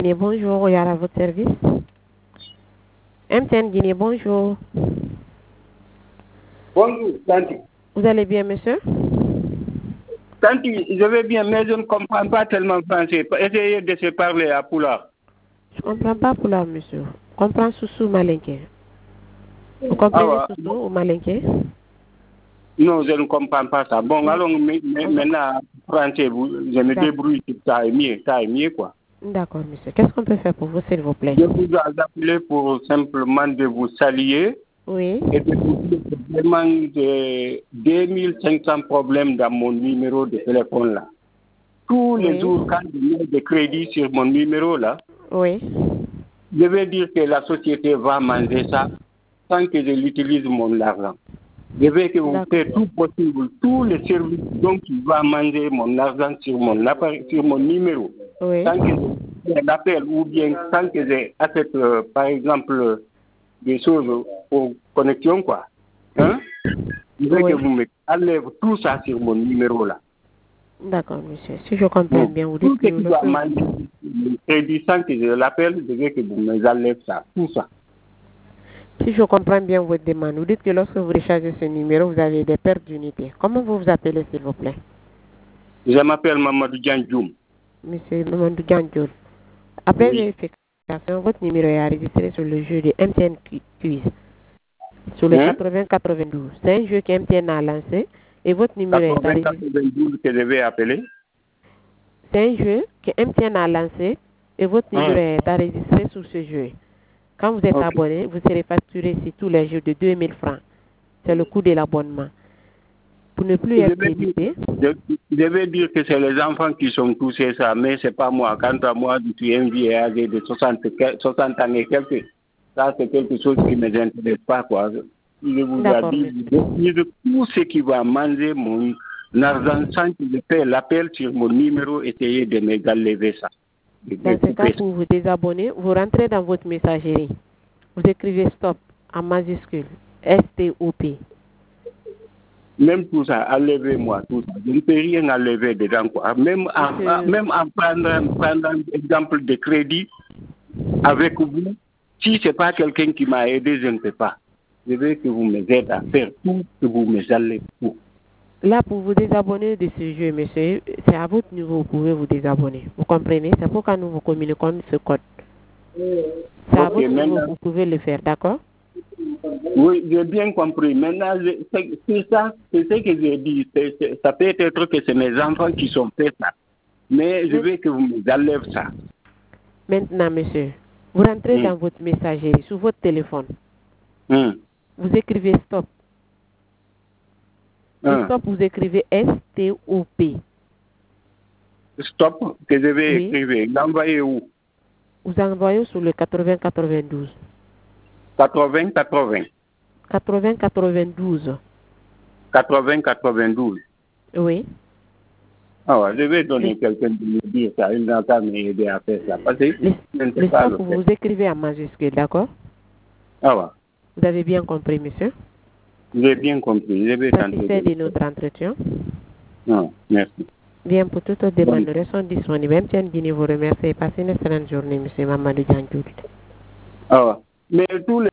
Guinée, bonjour, Royal à votre service. MTN Guinée, bonjour. Bonjour, Tanti. Vous allez bien, monsieur? Tanti, je vais bien, mais je ne comprends pas tellement français. Essayez de se parler à Poula. Je ne comprends pas Poula, monsieur. Je comprends Soussou Malinké. Vous comprenez Soussou ou Malinké? Non, je ne comprends pas ça. Bon, alors maintenant, français, je me débrouille, ça est mieux, quoi. D'accord, monsieur. Qu'est-ce qu'on peut faire pour vous, s'il vous plaît? Je vous ai appelé pour simplement de vous saluer. Oui. Et de vous dire que vraiment, j'ai 2500 problèmes dans mon numéro de téléphone là. Tous les jours, quand je mets des crédits sur mon numéro là, je vais dire que la société va manger ça sans que je l'utilise mon argent. Je vais que vous faites tout possible, tous les services dont il va manger mon argent sur mon appareil, sur mon numéro. Sans que je l'appelle ou bien sans que j'ai achète, par exemple, des choses aux connexions, quoi. Hein? Je veux que vous me enlèvez tout ça sur mon numéro là. D'accord, monsieur. Si je comprends bien, vous dites que tu dois manger le crédit sans que je l'appelle, je veux que vous me enlèvez ça, tout ça. Si je comprends bien votre demande, vous dites que lorsque vous rechargez ce numéro, vous avez des pertes d'unités. Comment vous vous appelez, s'il vous plaît? Je m'appelle Mamadou Djandjoum. Monsieur Mamadou Djandjoum. Après vérification, votre numéro est enregistré sur le jeu de MTN Quiz. Sur le 80-92. C'est un jeu que MTN a lancé et votre numéro est enregistré. 80-92 que je vais appeler. C'est un jeu que MTN a lancé et votre numéro est enregistré sur ce jeu. Quand vous êtes abonné, vous serez facturé sur tous les jeux de 2000 francs. C'est le coût de l'abonnement. Pour ne plus être débité. Je vais dire que c'est les enfants qui sont touchés ça, mais c'est pas moi. Quant à moi, je suis un vieux âgé de 60 ans et quelques. Ça, c'est quelque chose qui ne m'intéresse pas, quoi. Je vous ai dit, de tout ce qui va manger mon argent sans que je fasse l'appel sur mon numéro, essayez de me enlever ça. Dans ce cas, pour vous désabonner, vous rentrez dans votre messagerie. Vous écrivez stop en majuscule. S-T-O-P. Même tout ça, enlevez-moi tout ça. Je ne peux rien enlever dedans, quoi. Même en prendre exemple de crédit avec vous, si ce n'est pas quelqu'un qui m'a aidé, je ne peux pas. Je veux que vous m'aidez à faire tout, que vous me enlevez tout. Là, pour vous désabonner de ce jeu, monsieur, c'est à votre niveau, vous pouvez vous désabonner. Vous comprenez? C'est pourquoi nous vous communiquons ce code. C'est à votre niveau, vous pouvez le faire, d'accord? Oui, j'ai bien compris. Maintenant, c'est ça, c'est ce que j'ai dit. Ça peut être que c'est mes enfants qui sont fait ça. Mais je veux que vous me enlevez ça. Maintenant, monsieur, vous rentrez dans votre messagerie, sur votre téléphone. Vous écrivez stop. Stop, vous écrivez S-T-O-P. Stop, que je vais écrire. L'envoyer où? Vous envoyez sur le 80-92. 80-80. 80-92. 80-92. Oui. Ah ouais, je vais donner quelqu'un de me dire ça. Il n'a qu'à m'aider à faire ça. Parce que le stop, vous écrivez en majuscule, d'accord? Ah ouais. Vous avez bien compris, monsieur? J'ai bien compris. Je vais tenter. Satisfait de notre entretien? Non, merci. Bien, pour toute autre demande, nous restons disponibles. MTN Guinée vous remercie et passez une excellente journée, monsieur Mamadou Djandjoum. Ah ouais. Mais tous les